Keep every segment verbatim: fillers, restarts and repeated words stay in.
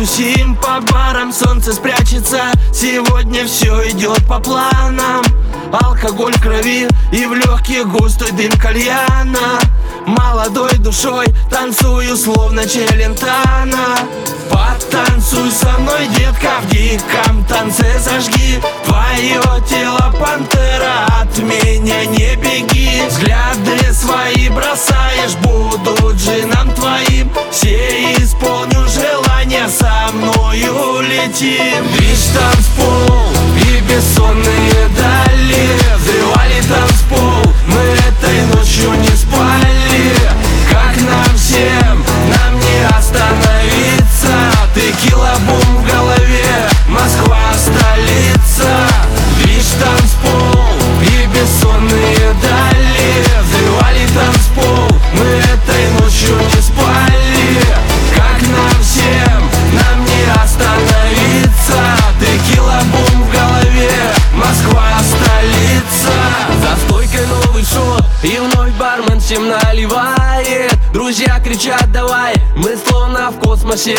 потусим по барам, солнце спрячется. Сегодня все идет по планам. Алкоголь в крови и в легких густой дым кальяна. Молодой душой танцую, словно Челентано. Потанцуй со мной, детка, в диком танце зажги твое тело, пантера, от меня не беги. Взгляды свои бросаешь, буду джином твоим. Все исполню желания, со мною летим. Движ танцпол и бессонные дали взрывали танцпол, мы этой ночью не спали. Как нам всем, нам не остановиться. Текила-бум в голове, Москва столица. Движ танцпол и бессонные дали взрывали танцпол, мы этой ночью не спали. Как нам всем, нам не остановиться. Текила-бум в голове, Москва столица. За стойкой новый шот и вновь бармен всем наливает. Друзья кричат: давай, мы словно в космосе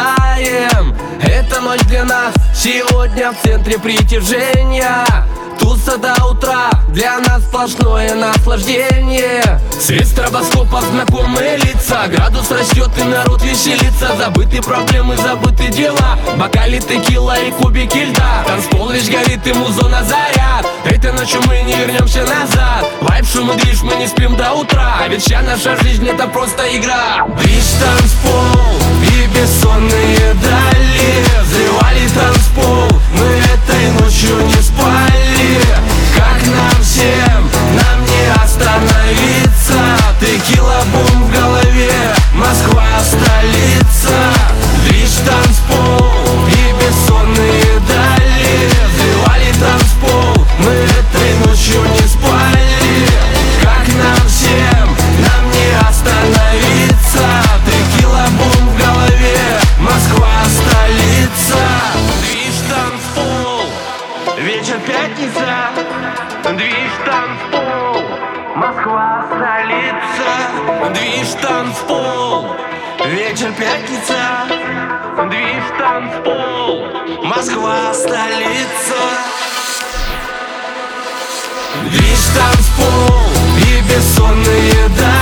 летаем. Эта ночь для нас сегодня в центре притяжения. Туса до утра, для нас сплошное наслаждение. Свет стробоскопа, знакомые лица, градус растет и народ веселится. Забыты проблемы, забыты дела, бокали текила и кубики льда. Танцпол лишь горит, ему зона заряд. Этой ночью мы не вернемся назад. Вайб, шум и движ, мы не спим до утра. Ведь вся наша жизнь это просто игра. Движ танцпол и бессонные дали взрывали танцпол, мы этой ночью не спали. Как нам всем, нам не остановиться. Текила-бум в голове, Москва столица. Движ танцпол и бессонные дали взрывали танцпол, мы этой ночью не спали. Как нам всем, нам не остановиться. Текила-бум в голове, Москва столица. Движ танцпол, вечер пятница. Движ танцпол, Москва столица. Движ танцпол, вечер пятница. Движ танцпол, Москва столица. Движ танцпол и бессонные дали